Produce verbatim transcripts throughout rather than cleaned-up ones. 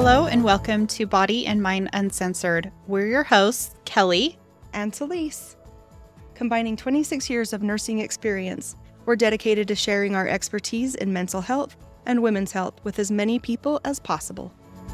Hello and welcome to Body and Mind Uncensored. We're your hosts, Kelly and Celise. Combining twenty-six years of nursing experience, we're dedicated to sharing our expertise in mental health and women's health with as many people as possible.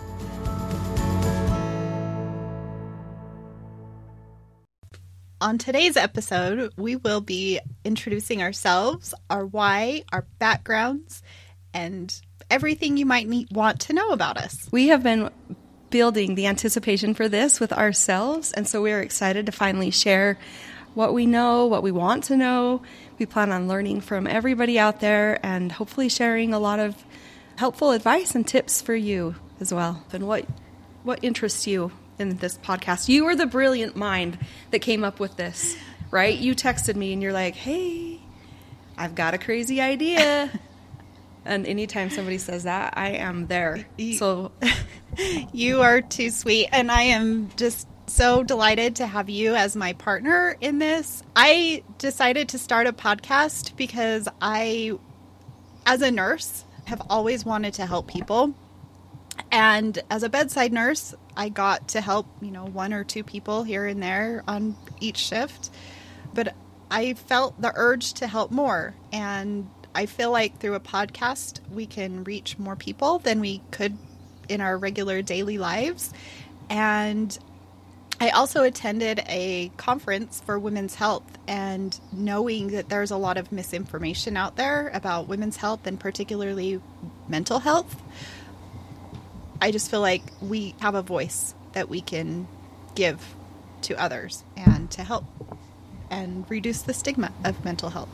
On today's episode, we will be introducing ourselves, our why, our backgrounds, and everything you might need, want to know about us. We have been building the anticipation for this with ourselves, and so we're excited to finally share what we know, what we want to know. We plan on learning from everybody out there and hopefully sharing a lot of helpful advice and tips for you as well. And what what interests you in this podcast? You were the brilliant mind that came up with this, right? You texted me and you're like, hey, I've got a crazy idea. And anytime somebody says that, I am there. So you are too sweet. And I am just so delighted to have you as my partner in this. I decided to start a podcast because I, as a nurse, have always wanted to help people. And as a bedside nurse, I got to help, you know, one or two people here and there on each shift. But I felt the urge to help more. And I feel like through a podcast, we can reach more people than we could in our regular daily lives. And I also attended a conference for women's health, and knowing that there's a lot of misinformation out there about women's health and particularly mental health, I just feel like we have a voice that we can give to others and to help and reduce the stigma of mental health.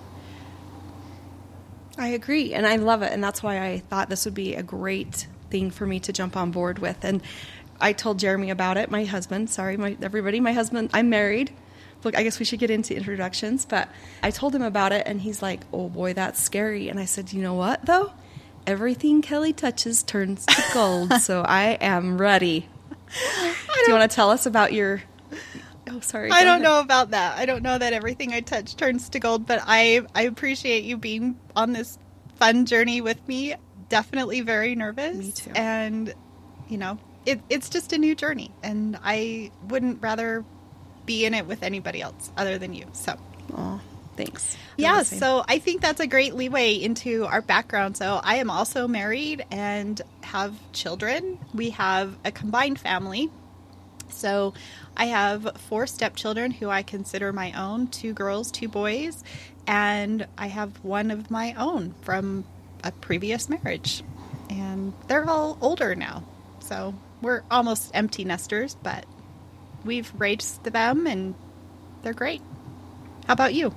I agree, and I love it, and that's why I thought this would be a great thing for me to jump on board with. And I told Jeremy about it, my husband. Sorry, my, everybody, my husband. I'm married. Look, I guess we should get into introductions, but I told him about it, and he's like, oh boy, that's scary. And I said, you know what, though? Everything Kelly touches turns to gold, so I am ready. Do you want to tell us about your... Oh, sorry. I don't know about that. I don't know that everything I touch turns to gold, but I, I appreciate you being on this fun journey with me. Definitely very nervous. Me too. And, you know, it, it's just a new journey, and I wouldn't rather be in it with anybody else other than you. So, oh, thanks. Yeah, so I think that's a great leeway into our background. So I am also married and have children. We have a combined family. So I have four stepchildren who I consider my own, two girls, two boys, and I have one of my own from a previous marriage. And they're all older now. So we're almost empty nesters, but we've raised them and they're great. How about you?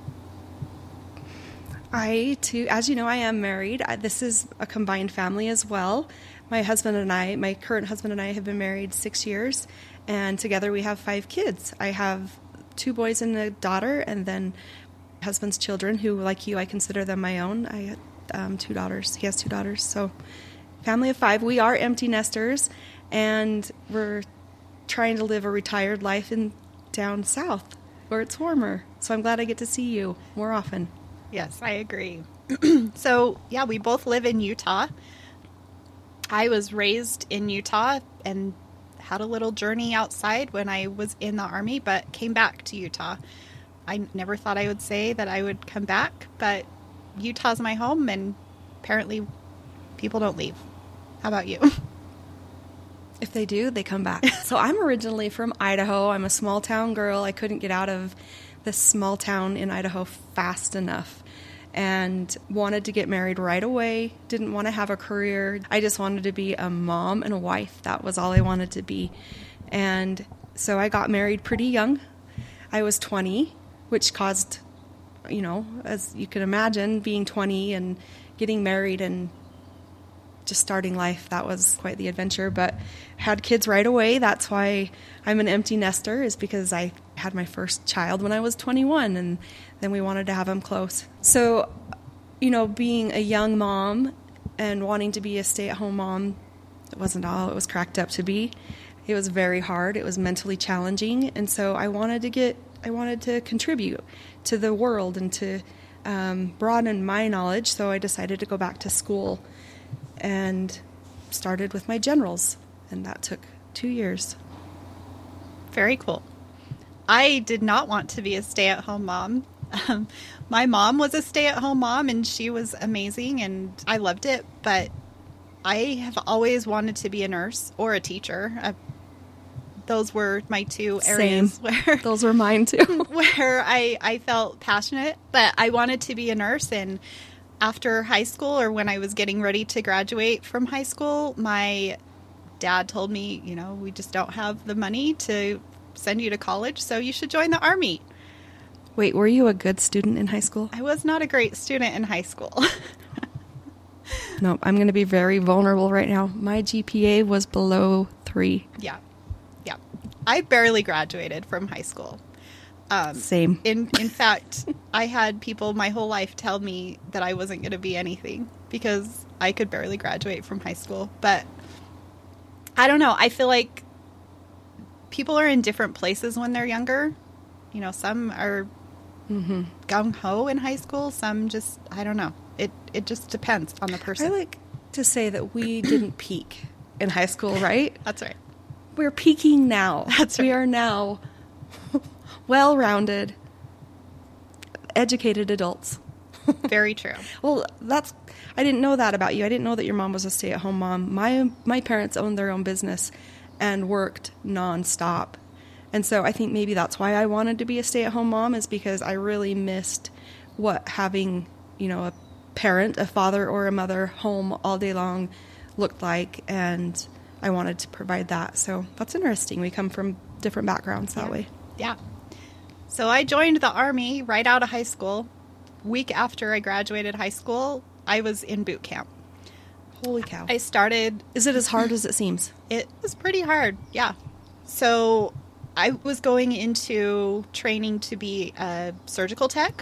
I, too, as you know, I am married. I, this is a combined family as well. My husband and I, my current husband and I have been married six years, and together we have five kids. I have two boys and a daughter, and then my husband's children, who, like you, I consider them my own. I had um, two daughters. He has two daughters. So family of five. We are empty nesters, and we're trying to live a retired life in down south where it's warmer. So I'm glad I get to see you more often. Yes, I agree. So, yeah, we both live in Utah. I was raised in Utah and had a little journey outside when I was in the Army, but came back to Utah. I never thought I would say that I would come back, but Utah's my home, and apparently people don't leave. How about you? If they do, they come back. So I'm originally from Idaho. I'm a small town girl. I couldn't get out of this small town in Idaho fast enough, and wanted to get married right away. Didn't want to have a career. I just wanted to be a mom and a wife. That was all I wanted to be. And so I got married pretty young. I was twenty, which caused, you know, as you can imagine, being twenty and getting married and just starting life, that was quite the adventure. But had kids right away. That's why I'm an empty nester, is because I had my first child when I was twenty-one, and then we wanted to have him close. So, you know, being a young mom and wanting to be a stay-at-home mom, it wasn't all it was cracked up to be. It was very hard. It was mentally challenging, and so I wanted to get, I wanted to contribute to the world and to um, broaden my knowledge. So I decided to go back to school and started with my generals. And that took two years. Very cool. I did not want to be a stay-at-home mom. Um, my mom was a stay-at-home mom, and she was amazing, and I loved it. But I have always wanted to be a nurse or a teacher. Uh, those were my two areas Same. where Those were mine too. where I, I felt passionate. But I wanted to be a nurse, and after high school, or when I was getting ready to graduate from high school, my dad told me, you know, we just don't have the money to send you to college, so you should join the Army. Wait, were you a good student in high school? I was not a great student in high school. No, I'm going to be very vulnerable right now. My G P A was below three. Yeah. Yeah. I barely graduated from high school. Um, Same. In in fact, I had people my whole life tell me that I wasn't going to be anything because I could barely graduate from high school. But I don't know. I feel like people are in different places when they're younger. You know, some are Mm-hmm. gung-ho in high school. Some just, I don't know. It it just depends on the person. I like to say that we didn't peak in high school, right? That's right. We're peaking now. That's right. We are now well-rounded, educated adults. Very true. Well, that's I didn't know that about you. I didn't know that your mom was a stay-at-home mom. My my parents owned their own business and worked nonstop. And so I think maybe that's why I wanted to be a stay-at-home mom, is because I really missed what having, you know, a parent, a father or a mother home all day long looked like, and I wanted to provide that. So that's interesting. We come from different backgrounds that Yeah. way. Yeah. So I joined the Army right out of high school. Week after I graduated high school, I was in boot camp. Holy cow. I started, Is it as hard as it seems? it was pretty hard. Yeah. So I was going into training to be a surgical tech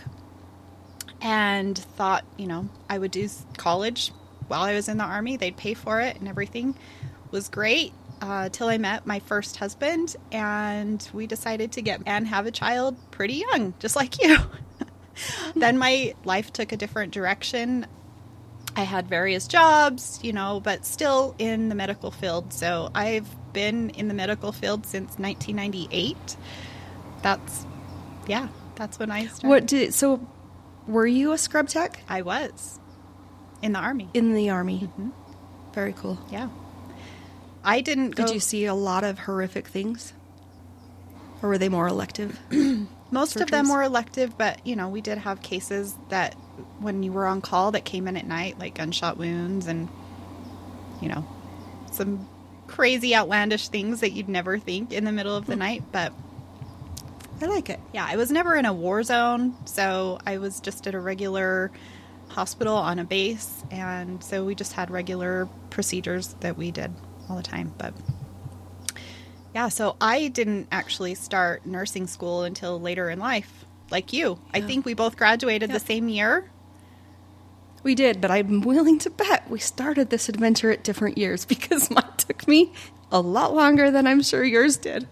and thought, you know, I would do college while I was in the Army. They'd pay for it and everything was great uh, till I met my first husband, and we decided to get and have a child pretty young, just like you. Then my life took a different direction. I had various jobs, you know, but still in the medical field. So I've been in the medical field since nineteen ninety-eight. That's, yeah, that's when I started. What did so were you a scrub tech? I was in the Army. In the Army. Mm-hmm. Very cool. Yeah. I didn't go. Did you see a lot of horrific things? Or were they more elective? Most of them surgeries? were elective, but, you know, we did have cases that when you were on call that came in at night, like gunshot wounds and, you know, some crazy outlandish things that you'd never think in the middle of the night. But I like it. yeah, I was never in a war zone, so I was just at a regular hospital on a base, and so we just had regular procedures that we did all the time. But yeah, so I didn't actually start nursing school until later in life, like you. I Yeah. think we both graduated Yeah. the same year. We did, but I'm willing to bet we started this adventure at different years because mine took me a lot longer than I'm sure yours did.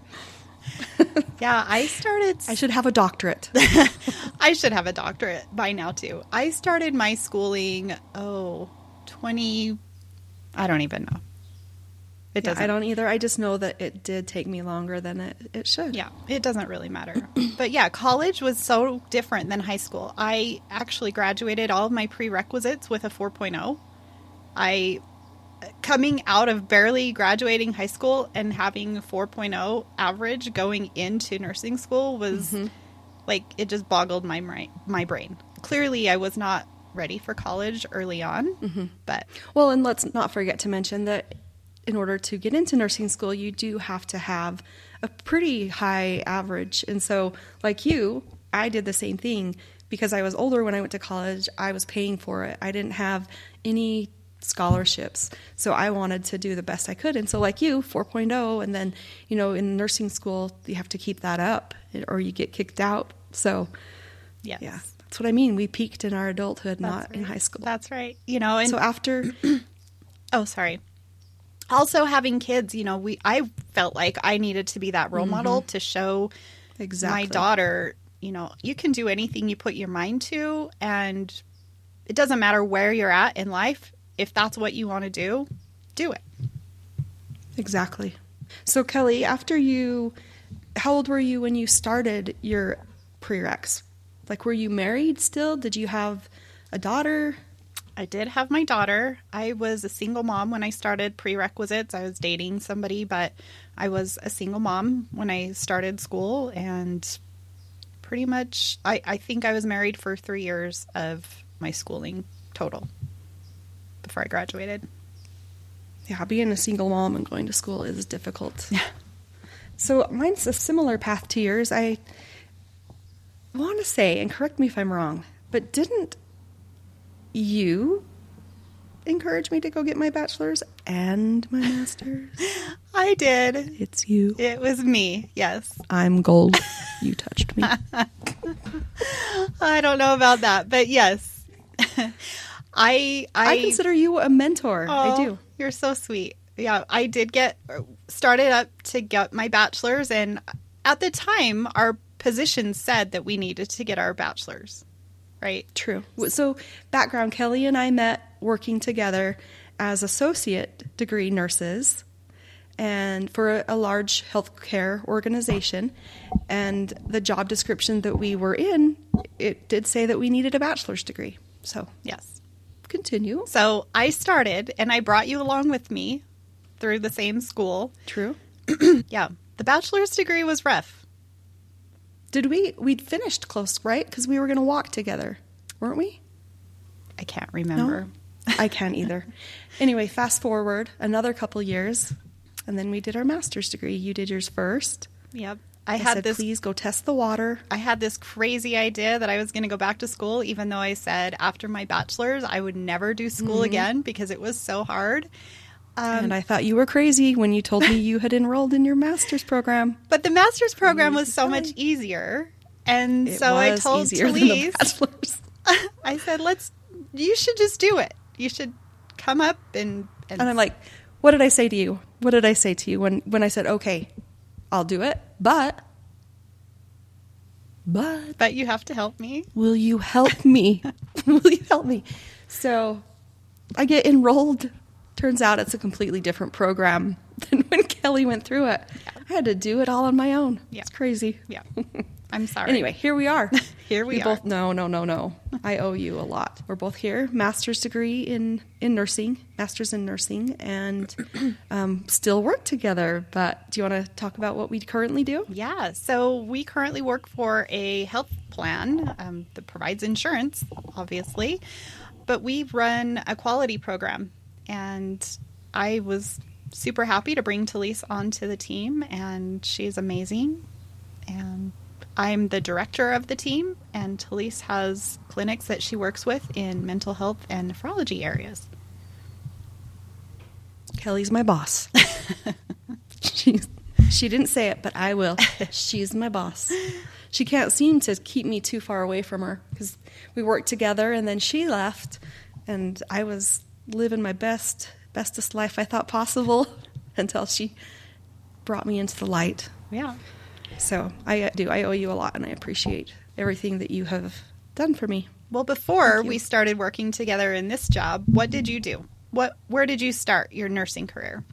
Yeah, I started. I should have a doctorate. I should have a doctorate by now too. I started my schooling, oh, twenty. I don't even know. It Yeah, doesn't. I don't either. I just know that it did take me longer than it, it should. Yeah, it doesn't really matter. But yeah, college was so different than high school. I actually graduated all of my prerequisites with a four point oh. I, coming out of barely graduating high school and having a four point oh average going into nursing school was Mm-hmm. like, it just boggled my, mi- my brain. Clearly, I was not ready for college early on, Mm-hmm. but Well, and let's not forget to mention that in order to get into nursing school, you do have to have a pretty high average. And so, like you, I did the same thing because I was older when I went to college. I was paying for it. I didn't have any scholarships. So I wanted to do the best I could. And so, like you, four point oh, and then, you know, in nursing school, you have to keep that up or you get kicked out. So, yes. yeah, that's what I mean. We peaked in our adulthood, That's not in right. high school. That's right. You know, and So after... oh, sorry. Also having kids, you know, we I felt like I needed to be that role model to show Exactly. my daughter, you know, you can do anything you put your mind to, and it doesn't matter where you're at in life. If that's what you want to do, do it. Exactly. So Kelly, after you, how old were you when you started your prereqs? Like, were you married still? Did you have a daughter? I did have my daughter. I was a single mom when I started prerequisites. I was dating somebody, but I was a single mom when I started school, and pretty much, I, I think I was married for three years of my schooling total before I graduated. Yeah, being a single mom and going to school is difficult. Yeah. So mine's a similar path to yours. I want to say, and correct me if I'm wrong, but didn't you encourage me to go get my bachelor's and my master's? I did. It's you. It was me, yes. I'm gold. You touched me. I don't know about that, but yes. I, I I consider you a mentor. Oh, I do. You're so sweet. Yeah, I did get started up to get my bachelor's, and at the time, our position said that we needed to get our bachelor's, right? True. So, background, Kelly and I met working together as associate degree nurses and for a, a large healthcare organization. And the job description that we were in, it did say that we needed a bachelor's degree. So, yes. Continue. So I started, and I brought you along with me through the same school. True. Yeah. The bachelor's degree was rough. Did we? We'd finished close, right? Because we were going to walk together, weren't we? I can't remember. No, I can't either. Anyway, fast forward another couple years, and then we did our master's degree. You did yours first. Yep. I, I had said, this. please go test the water. I had this crazy idea that I was going to go back to school, even though I said after my bachelor's I would never do school mm-hmm. again because it was so hard. Um, and I thought you were crazy when you told me you had enrolled in your master's program. But the master's program was so much easier, and it so I told Talise, I said, "Let's. You should just do it. You should come up and." And, and I'm like, "What did I say to you? What did I say to you when when I said okay?" I'll do it, but, but, but you have to help me. Will you help me? Will you help me? So I get enrolled. Turns out it's a completely different program than when Kelly went through it. Yeah. I had to do it all on my own. Yeah. It's crazy. Yeah. I'm sorry. Anyway, here we are. Here we, we are. Both, no, no, no, no. I owe you a lot. We're both here. Master's degree in, in nursing, master's in nursing, and um, still work together. But do you want to talk about what we currently do? Yeah. So we currently work for a health plan um, that provides insurance, obviously. But we run a quality program. And I was super happy to bring Talise onto the team, and she's amazing. And I'm the director of the team, and Talise has clinics that she works with in mental health and nephrology areas. Kelly's my boss. She's, she didn't say it, but I will. She's my boss. She can't seem to keep me too far away from her because we worked together, and then she left, and I was living my best, bestest life I thought possible until she brought me into the light. Yeah. So I do. I owe you a lot, and I appreciate everything that you have done for me. Well, before we started working together in this job, what did you do? What? Where did you start your nursing career?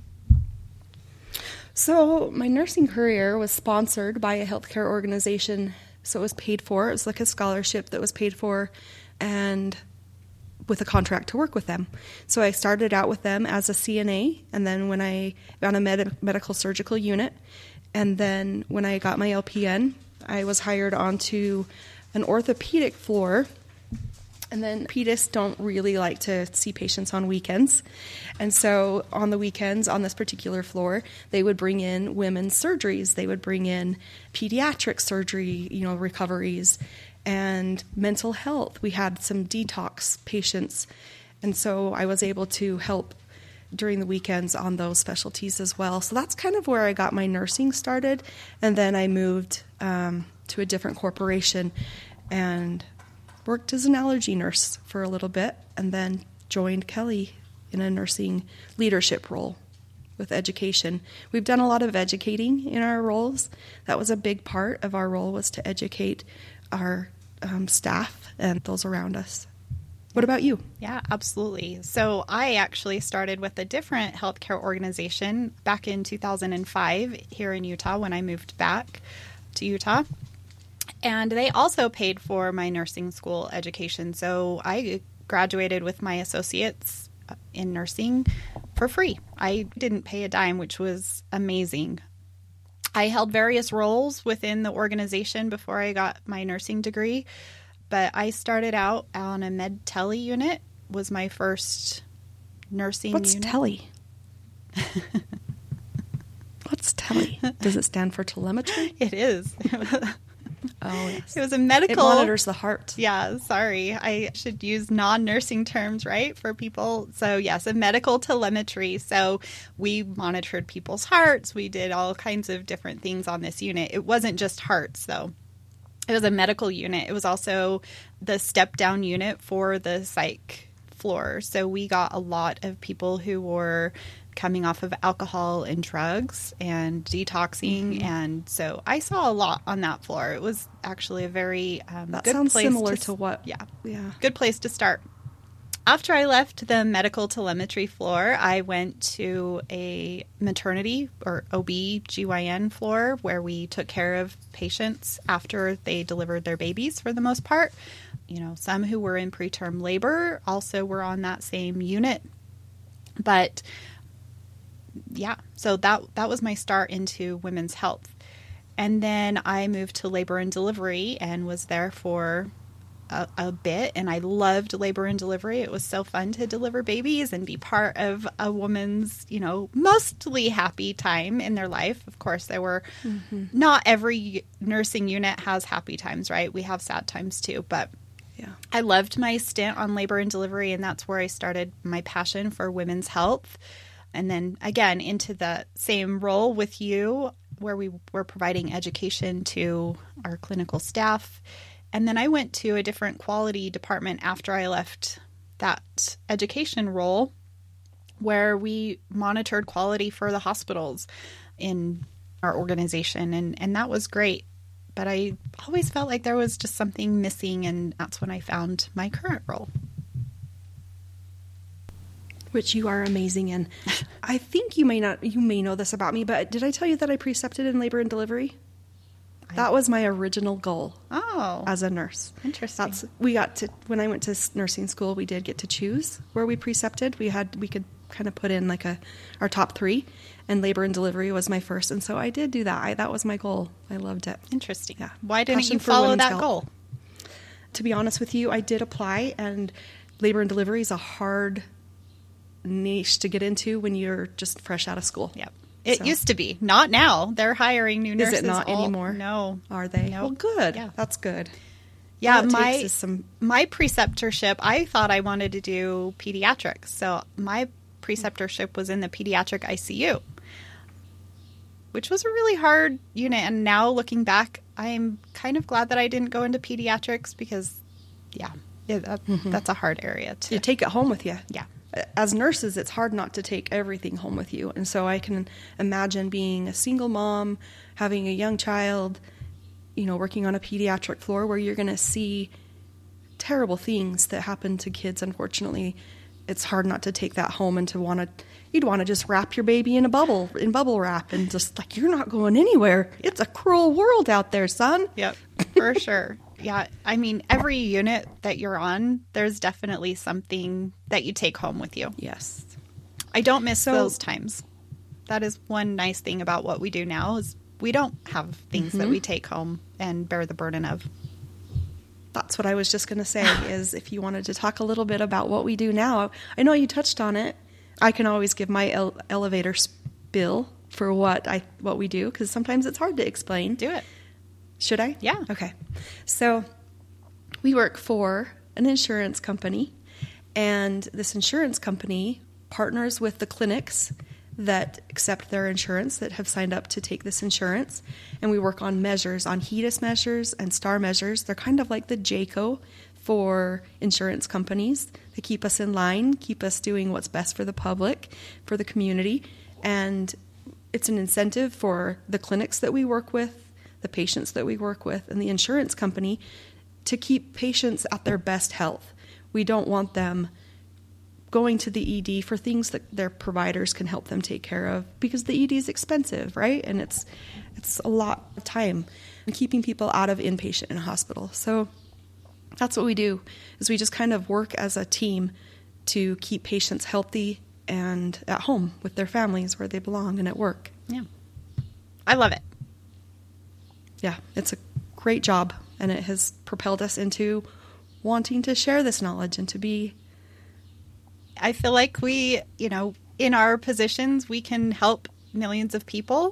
So my nursing career was sponsored by a healthcare organization, so it was paid for. It was like a scholarship that was paid for, and with a contract to work with them. So I started out with them as a C N A, and then when I on a med- medical surgical unit, and then when I got my L P N, I was hired onto an orthopedic floor. And then orthopedists don't really like to see patients on weekends. And so on the weekends on this particular floor, they would bring in women's surgeries. They would bring in pediatric surgery, you know, recoveries, and mental health. We had some detox patients. And so I was able to help during the weekends on those specialties as well. So that's kind of where I got my nursing started. And then I moved um, to a different corporation and worked as an allergy nurse for a little bit, and then joined Kelly in a nursing leadership role with education. We've done a lot of educating in our roles. That was a big part of our role, was to educate our um, staff and those around us. What about you? Yeah, absolutely. So I actually started with a different healthcare organization back in two thousand five here in Utah when I moved back to Utah. And they also paid for my nursing school education. So I graduated with my associates in nursing for free. I didn't pay a dime, which was amazing. I held various roles within the organization before I got my nursing degree, but I started out on a med tele unit, was my first nursing What's unit. tele? What's tele? Does it stand for telemetry? It is. Oh, yes. It was a medical... It monitors the heart. Yeah, sorry. I should use non-nursing terms, right, for people. So, yes, a medical telemetry. So we monitored people's hearts. We did all kinds of different things on this unit. It wasn't just hearts, though. It was a medical unit. It was also the step-down unit for the psych floor. So we got a lot of people who were coming off of alcohol and drugs and detoxing. Mm-hmm. And so I saw a lot on that floor. It was actually a very um, that good sounds place similar to, to what? Yeah. Yeah. Good place to start. After I left the medical telemetry floor, I went to a maternity or O B G Y N floor where we took care of patients after they delivered their babies for the most part. You know, some who were in preterm labor also were on that same unit. But yeah, so that that was my start into women's health. And then I moved to labor and delivery and was there for a, a bit. And I loved labor and delivery. It was so fun to deliver babies and be part of a woman's, you know, mostly happy time in their life. Of course, there were mm-hmm. not every nursing unit has happy times, right? We have sad times too. But yeah, I loved my stint on labor and delivery. And that's where I started my passion for women's health. And then, again, into the same role with you where we were providing education to our clinical staff. And then I went to a different quality department after I left that education role where we monitored quality for the hospitals in our organization. And, and that was great. But I always felt like there was just something missing, and that's when I found my current role. Which you are amazing in. I think you may not, you may know this about me, but did I tell you that I precepted in labor and delivery? I, that was my original goal. Oh, as a nurse. Interesting. That's we got to when I went to nursing school. We did get to choose where we precepted. We had we could kind of put in like a our top three, and labor and delivery was my first. And so I did do that. I, that was my goal. I loved it. Interesting. Yeah. Why didn't Passion you follow that health. goal? To be honest with you, I did apply, and labor and delivery is a hard niche to get into when you're just fresh out of school. Yep. It so. used to be. Not now. They're hiring new nurses. Is it not all, anymore? No. Are they? Nope. Well, good. Yeah. That's good. Yeah, all it my takes is some... my preceptorship, I thought I wanted to do pediatrics. So my preceptorship was in the pediatric I C U, which was a really hard unit. And now looking back, I'm kind of glad that I didn't go into pediatrics because, yeah, yeah that, mm-hmm. that's a hard area to... You take it home with you. Yeah. As nurses, it's hard not to take everything home with you. And so I can imagine being a single mom, having a young child, you know, working on a pediatric floor where you're going to see terrible things that happen to kids. Unfortunately, it's hard not to take that home and to want to, you'd want to just wrap your baby in a bubble, in bubble wrap, and just like, you're not going anywhere. It's a cruel world out there, son. Yep, for sure. Yeah, I mean, every unit that you're on, there's definitely something that you take home with you. Yes. I don't miss so, those times. That is one nice thing about what we do now is we don't have things mm-hmm. that we take home and bear the burden of. That's what I was just going to say is if you wanted to talk a little bit about what we do now, I know you touched on it. I can always give my ele- elevator spill for what I what we do because sometimes it's hard to explain. Do it. Should I? Yeah. Okay. So we work for an insurance company, and this insurance company partners with the clinics that accept their insurance, that have signed up to take this insurance, and we work on measures, on HEDIS measures and STAR measures. They're kind of like the J C O for insurance companies. They keep us in line, keep us doing what's best for the public, for the community, and it's an incentive for the clinics that we work with, the patients that we work with, and the insurance company to keep patients at their best health. We don't want them going to the E D for things that their providers can help them take care of, because the E D is expensive, right? And it's it's a lot of time, and keeping people out of inpatient in a hospital. So that's what we do, is we just kind of work as a team to keep patients healthy and at home with their families where they belong and at work. Yeah. I love it. Yeah, it's a great job, and it has propelled us into wanting to share this knowledge and to be... I feel like we, you know, in our positions, we can help millions of people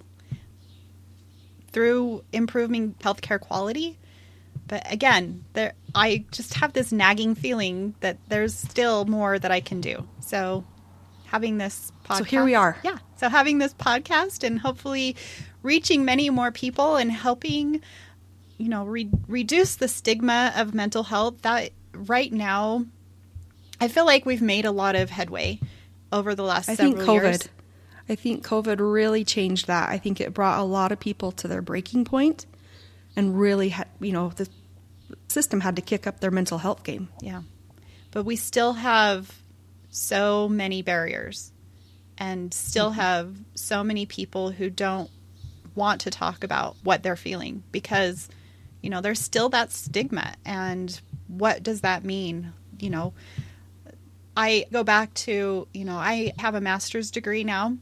through improving healthcare quality. But again, there, I just have this nagging feeling that there's still more that I can do. So having this podcast. So here we are. Yeah. So having this podcast and hopefully reaching many more people and helping, you know, re- reduce the stigma of mental health. That right now, I feel like we've made a lot of headway over the last I several think COVID, years. I think COVID really changed that. I think it brought a lot of people to their breaking point, and really had, you know, the system had to kick up their mental health game. Yeah. But we still have so many barriers, and still mm-hmm. have so many people who don't want to talk about what they're feeling, because, you know, there's still that stigma. And what does that mean? You know, I go back to, you know, I have a master's degree now,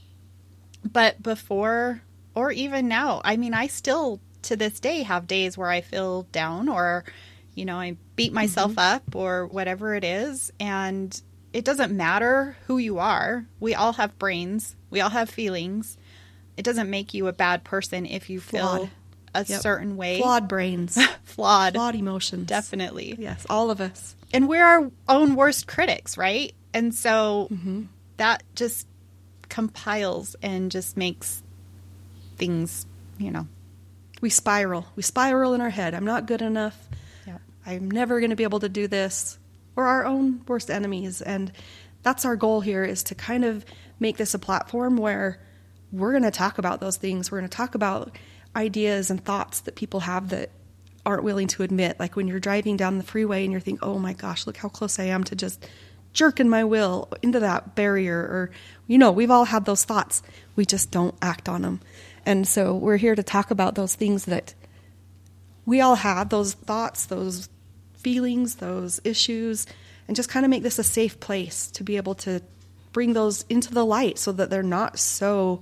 but before, or even now, I mean, I still to this day have days where I feel down, or, you know, I beat myself mm-hmm. up or whatever it is. And it doesn't matter who you are. We all have brains. We all have feelings. It doesn't make you a bad person if you feel Flawed. a Yep. certain way. Flawed brains. Flawed. Flawed emotions. Definitely. Yes, all of us. And we're our own worst critics, right? And so Mm-hmm. that just compiles and just makes things, you know. We spiral. We spiral in our head. I'm not good enough. Yeah. I'm never going to be able to do this. We're our own worst enemies. And that's our goal here, is to kind of make this a platform where we're going to talk about those things. We're going to talk about ideas and thoughts that people have that aren't willing to admit. Like when you're driving down the freeway and you're thinking, oh my gosh, look how close I am to just jerking my wheel into that barrier. Or, you know, we've all had those thoughts. We just don't act on them. And so we're here to talk about those things that we all have, those thoughts, those feelings, those issues, and just kind of make this a safe place to be able to bring those into the light so that they're not so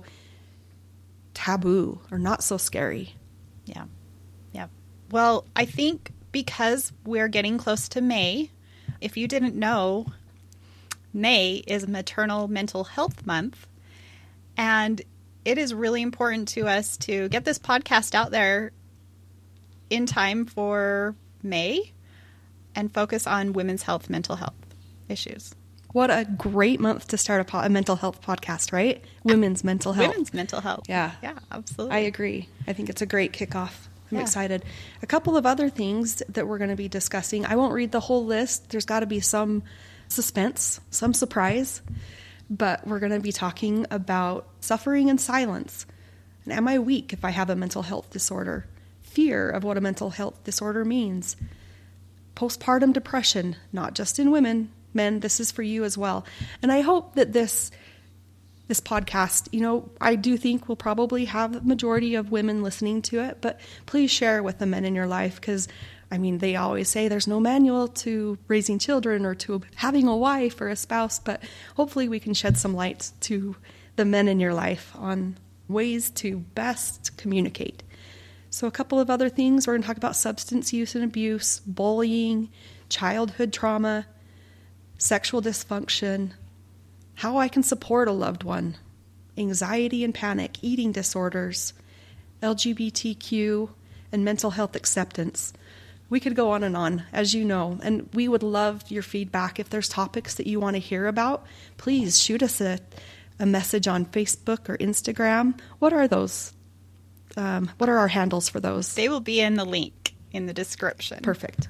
taboo or not so scary. Yeah. Yeah. Well, I think because we're getting close to May, if you didn't know, May is Maternal Mental Health Month. And it is really important to us to get this podcast out there in time for May and focus on women's health, mental health issues. What a great month to start a, po- a mental health podcast, right? Women's mental health. Women's mental health. Yeah. Yeah, absolutely. I agree. I think it's a great kickoff. I'm Yeah. excited. A couple of other things that we're going to be discussing. I won't read the whole list. There's got to be some suspense, some surprise. But we're going to be talking about suffering in silence. And am I weak if I have a mental health disorder? Fear of what a mental health disorder means. Postpartum depression, not just in women. Men, this is for you as well. And I hope that this this podcast, you know, I do think we'll probably have the majority of women listening to it, but please share with the men in your life, because, I mean, they always say there's no manual to raising children or to having a wife or a spouse, but hopefully we can shed some light to the men in your life on ways to best communicate. So a couple of other things, we're going to talk about substance use and abuse, bullying, childhood trauma, sexual dysfunction, how I can support a loved one, anxiety and panic, eating disorders, L G B T Q, and mental health acceptance. We could go on and on, as you know, and we would love your feedback. If there's topics that you want to hear about, please shoot us a, a message on Facebook or Instagram. What are those? Um, what are our handles for those? They will be in the link in the description. Perfect.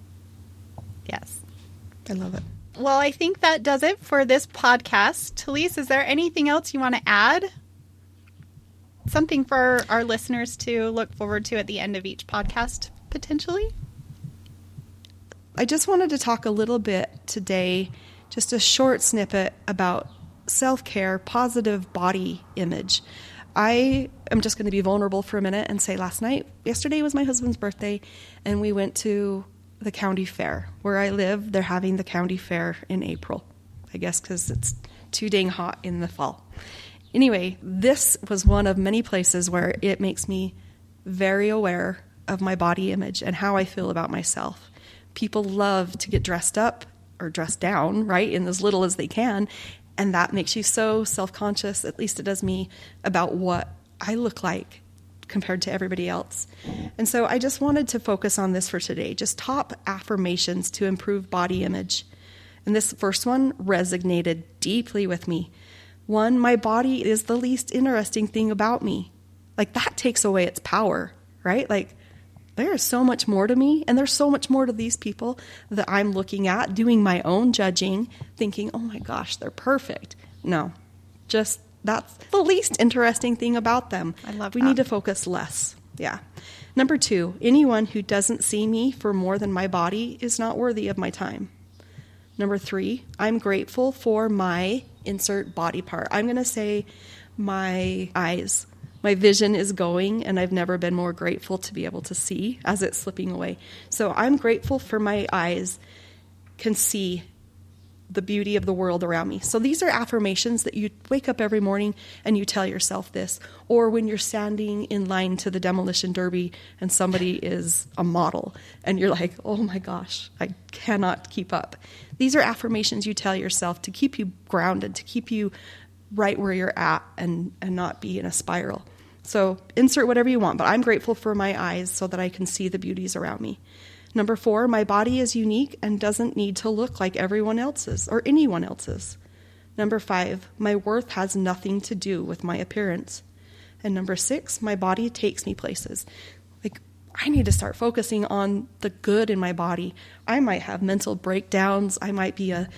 Yes. I love it. Well, I think that does it for this podcast. Talise, is there anything else you want to add? Something for our listeners to look forward to at the end of each podcast, potentially? I just wanted to talk a little bit today, just a short snippet about self-care, positive body image. I am just going to be vulnerable for a minute and say last night, yesterday was my husband's birthday, and we went to the county fair. Where I live, they're having the county fair in April, I guess because it's too dang hot in the fall. Anyway, this was one of many places where it makes me very aware of my body image and how I feel about myself. People love to get dressed up or dressed down, right, in as little as they can, and that makes you so self-conscious, at least it does me, about what I look like compared to everybody else. And so I just wanted to focus on this for today, just top affirmations to improve body image. And this first one resonated deeply with me. One, my body is the least interesting thing about me. Like, that takes away its power, right? Like, there is so much more to me, and there's so much more to these people that I'm looking at, doing my own judging, thinking, oh my gosh, they're perfect. No, just that's the least interesting thing about them. I love we that. need to focus less. Yeah. Number two, anyone who doesn't see me for more than my body is not worthy of my time. Number three, I'm grateful for my insert body part. I'm going to say my eyes. My vision is going, and I've never been more grateful to be able to see as it's slipping away. So I'm grateful for my eyes can see the beauty of the world around me. So these are affirmations that you wake up every morning and you tell yourself this, or when you're standing in line to the demolition derby and somebody is a model and you're like, oh my gosh, I cannot keep up. These are affirmations you tell yourself to keep you grounded, to keep you right where you're at and, and not be in a spiral. So insert whatever you want, but I'm grateful for my eyes so that I can see the beauties around me. Number four, my body is unique and doesn't need to look like everyone else's or anyone else's. Number five, my worth has nothing to do with my appearance. And number six, my body takes me places. Like, I need to start focusing on the good in my body. I might have mental breakdowns. I might be a,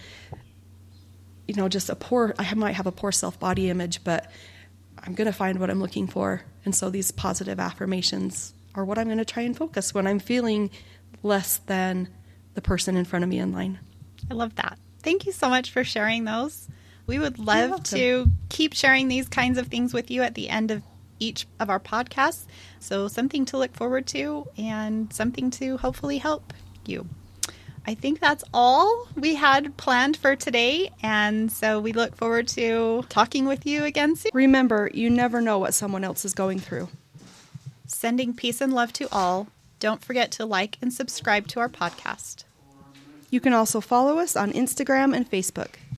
you know, just a poor, I might have a poor self-body image, but I'm going to find what I'm looking for. And so these positive affirmations are what I'm going to try and focus when I'm feeling less than the person in front of me in line. I love that. Thank you so much for sharing those. We would love welcome. to keep sharing these kinds of things with you at the end of each of our podcasts. So something to look forward to and something to hopefully help you. I think that's all we had planned for today. And so we look forward to talking with you again soon. Remember, you never know what someone else is going through. Sending peace and love to all. Don't forget to like and subscribe to our podcast. You can also follow us on Instagram and Facebook.